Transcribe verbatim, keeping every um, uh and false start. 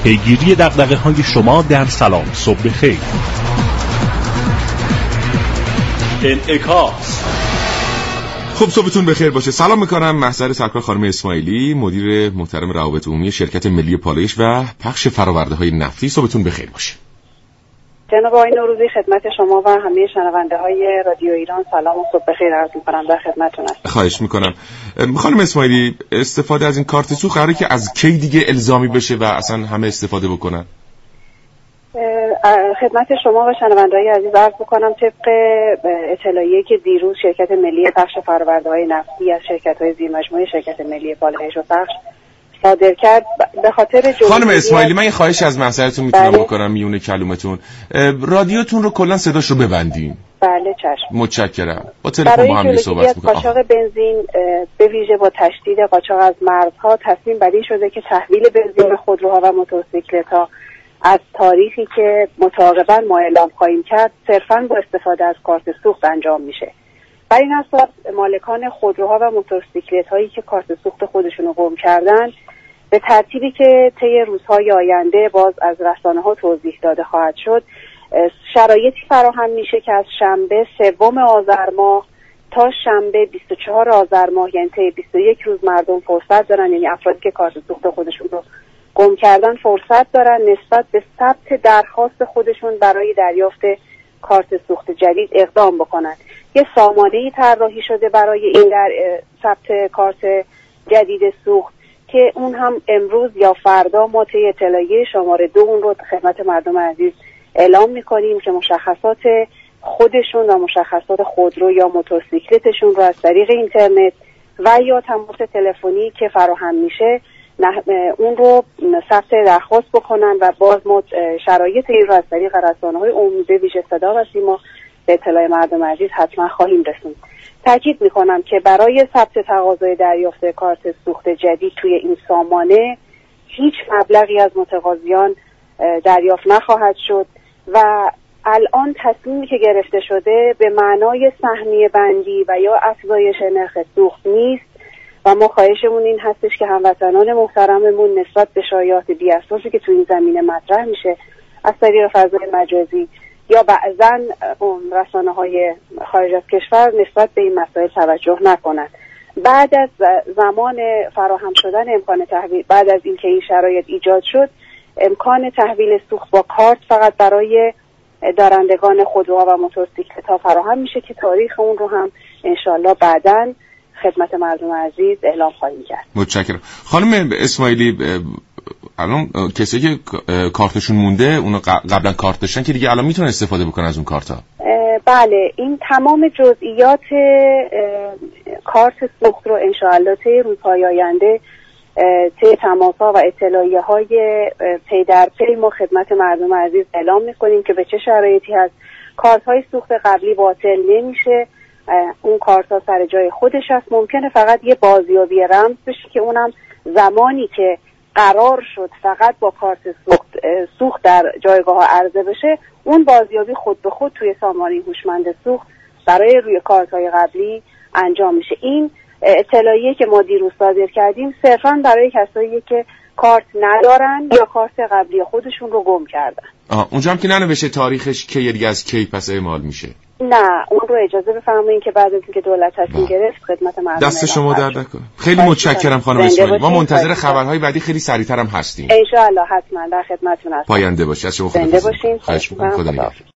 پیگیری دغدغه‌های شما در سلام صبح بخیر. انعکاس. خب صبحتون بخیر باشه. سلام میکنم. محضر سرکار خانم اسماعیلی، مدیر محترم روابط عمومی شرکت ملی پالایش و پخش فرآورده‌های نفتی. صبحتون بخیر باشه. جناب آقای نوروزی، خدمت شما و همه شنونده های رادیو ایران سلام و صبح بخیر عرض میکنم. در خدمتتون هستم. خواهش میکنم. خانم اسماعیلی، استفاده از این کارت سوخت قراره که از کی دیگه الزامی بشه و اصلا همه استفاده بکنن؟ خدمت شما و شنونده‌های عزیز عرض بکنم طبق اطلاعیه‌ای که دیروز شرکت ملی پخش فرآورده‌های نفتی از شرکت‌های زیرمجموعه شرکت ملی پالایش و پخش صادر کرد به خاطر خانم اسماعیلی، من یه خواهش از محضرتون میتونم بله؟ بکنم میونه کلمتون رادیوتون رو کلا صداش رو ببندین. بله چشم. متشکرم. با تلفن با هم دیگه صحبت می‌کنم. قاچاق بنزین به ویژه با تشدید قاچاق از مرزها تصمیم بر این شده که تحویل بنزین به خودروها و موتورسیکلت‌ها از تاریخی که متعاقباً ما اعلام خواهیم کرد صرفاً با استفاده از کارت سوخت انجام میشه. بر این اساس مالکان خودروها و موتورسیکلت‌هایی که کارت سوخت خودشون رو گم کردن به ترتیبی که طی روزهای آینده باز از رسانه‌ها توضیح داده خواهد شد، شرایطی فراهم میشه که از شنبه سوم آذر ماه تا شنبه بیست و چهارم آذر ماه، یعنی طی بیست و یک روز مردم فرصت دارن، یعنی افرادی که کارت سوخت خودشون رو گم کردن فرصت دارن نسبت به ثبت درخواست خودشون برای دریافت کارت سوخت جدید اقدام بکنن. یه سامانه‌ای طراحی شده برای این در ثبت کارت جدید سوخت که اون هم امروز یا فردا ما طی اطلاعیه شماره دو اون رو خدمت مردم عزیز اعلام می‌کنیم که مشخصات خودشون و مشخصات خودرو یا موتورسیکلتشون رو از طریق اینترنت و یا تماس تلفنی که فراهم میشه اون رو ثبت درخواست بکنن و باز ما شرایط این رو از طریق رسانه‌های عمومی به ویژه صدا و سیما به اطلاع مردم عزیز حتما خواهیم رسوند. تاکید میکنم که برای ثبت تقاضای دریافت کارت سوخت جدید توی این سامانه هیچ مبلغی از متقاضیان دریافت نخواهد شد و الان تصمیمی که گرفته شده به معنای سهمیه بندی و یا افزایش نرخ سوخت نیست و ما خواهشمون این هستش که هموطنان محترممون نسبت به شایعات بی‌اساسی که تو این زمینه مطرح میشه از طریق فضای مجازی یا بعضاً رسانه‌های خارج از کشور نسبت به این مسائل توجه نکنند. بعد از زمان فراهم شدن امکان تحویل، بعد از اینکه این شرایط ایجاد شد، امکان تحویل سوخت با کارت فقط برای دارندگان خودروها و موتورسیکلت‌ها فراهم میشه که تاریخ اون رو هم انشالله بعداً خدمت مردم عزیز اعلام خواهیم کرد. متشکرم. خانم اسماعیلی، الان کسی که کارتشون مونده، اونا قبلا کارت داشتن که دیگه الان میتونن استفاده بکنن از اون کارت ها؟ بله، این تمام جزئیات کارت سوخت رو انشاءالله طی روزهای آینده طی تماس‌ها و اطلاعیه‌های پی در پی ما خدمت مردم عزیز اعلام میکنیم که به چه شرایطی هست. کارت‌های سوخت قبلی باطل نمیشه، اون کارت ها سر جای خودش هست. ممکنه فقط یه بازیابی رمز بشه که اونم زمانی که قرار شد فقط با کارت سوخت, سوخت در جایگاه ها عرضه بشه، اون بازیابی خود به خود توی سامانه هوشمند سوخت برای روی کارت های قبلی انجام میشه. این اطلاعیه که ما دیروز صادر کردیم صرفاً برای کسایی که کارت ندارن یا کارت قبلی خودشون رو گم کردن. آه، اونجا هم که ننوشته تاریخش که دیگه از کی پس اعمال میشه؟ نه، اون رو اجازه بفرمایید که بعد از اینکه دولت تصمیم گرفت خدمت مردم دست شما درد نکنه. خیلی متشکرم خانم اسماعیلی. ما منتظر خبرهای بعدی خیلی سریعتر هم هستیم. ان شاء الله حتما در خدمتتون هستم. پاینده باشید. از شما خداحافظی. خواهش می‌کنم. خدا نگهدار.